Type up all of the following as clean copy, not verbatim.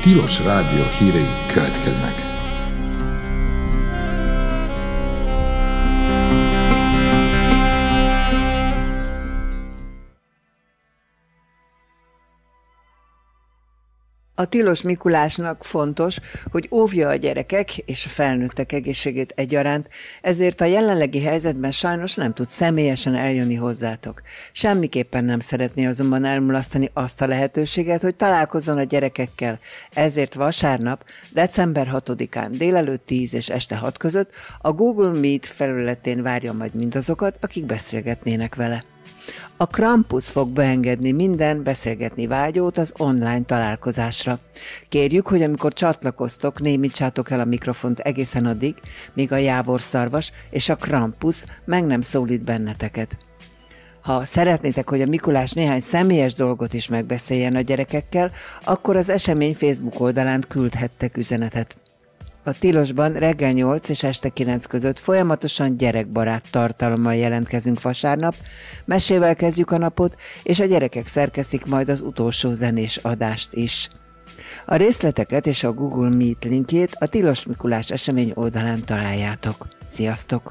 Tilos Rádió hírei következnek. A Tilos Mikulásnak fontos, hogy óvja a gyerekek és a felnőttek egészségét egyaránt, ezért a jelenlegi helyzetben sajnos nem tud személyesen eljönni hozzátok. Semmiképpen nem szeretné azonban elmulasztani azt a lehetőséget, hogy találkozzon a gyerekekkel. Ezért vasárnap, december 6-án délelőtt 10 és este 6 között a Google Meet felületén várja majd mindazokat, akik beszélgetnének vele. A Krampus fog beengedni minden beszélgetni vágyót az online találkozásra. Kérjük, hogy amikor csatlakoztok, némítsátok el a mikrofont egészen addig, míg a jávorszarvas és a Krampus meg nem szólít benneteket. Ha szeretnétek, hogy a Mikulás néhány személyes dolgot is megbeszéljen a gyerekekkel, akkor az esemény Facebook oldalán küldhettek üzenetet. A Tilosban reggel 8 és este 9 között folyamatosan gyerekbarát tartalommal jelentkezünk vasárnap, mesével kezdjük a napot, és a gyerekek szerkesztik majd az utolsó zenés adást is. A részleteket és a Google Meet linkjét a Tilos Mikulás esemény oldalán találjátok. Sziasztok!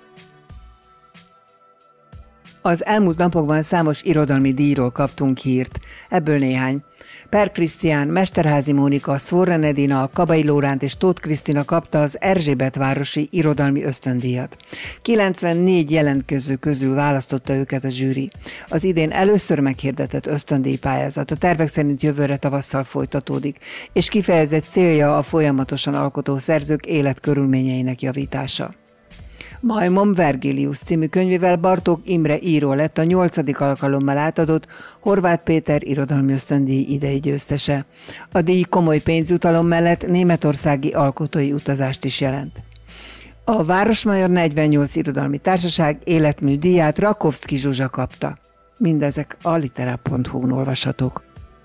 Az elmúlt napokban számos irodalmi díjról kaptunk hírt, ebből néhány. Per Krisztián, Mesterházy Mónika, Szvorren Edina, Kabai Lóránt és Tóth Krisztina kapta az Erzsébetvárosi Irodalmi Ösztöndíjat. 94 jelentkező közül választotta őket a zsűri. Az idén először meghirdetett ösztöndíjpályázat a tervek szerint jövőre tavasszal folytatódik, és kifejezett célja a folyamatosan alkotó szerzők életkörülményeinek javítása. Majmom Vergilius című könyvével Bartók Imre író lett a 8. alkalommal átadott Horváth Péter irodalmi ösztöndíj idei győztese. A díj komoly pénzjutalom mellett németországi alkotói utazást is jelent. A Városmajor 48 irodalmi társaság életmű díját Rakovszky Zsuzsa kapta. Mindezek a litera.hu-n olvashatók.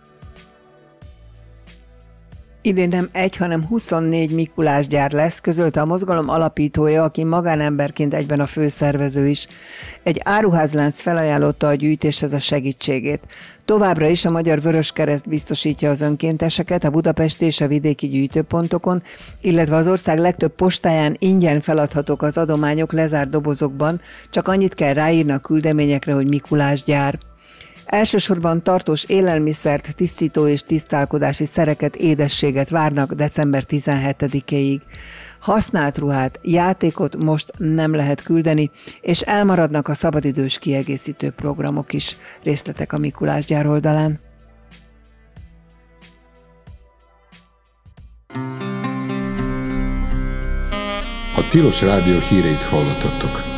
Idén nem egy, hanem 24 Mikulásgyár lesz, közölte a mozgalom alapítója, aki magánemberként egyben a főszervező is. Egy áruházlánc felajánlotta a gyűjtéshez a segítségét. Továbbra is a Magyar Vöröskereszt biztosítja az önkénteseket a budapesti és a vidéki gyűjtőpontokon, illetve az ország legtöbb postáján ingyen feladhatók az adományok lezárt dobozokban, csak annyit kell ráírni a küldeményekre, hogy Mikulásgyár. Elsősorban tartós élelmiszert, tisztító és tisztálkodási szereket, édességet várnak december 17-ig. Használt ruhát, játékot most nem lehet küldeni, és elmaradnak a szabadidős kiegészítő programok is. Részletek a Mikulásgyár oldalán. A Tilos Rádió híreit hallottattok.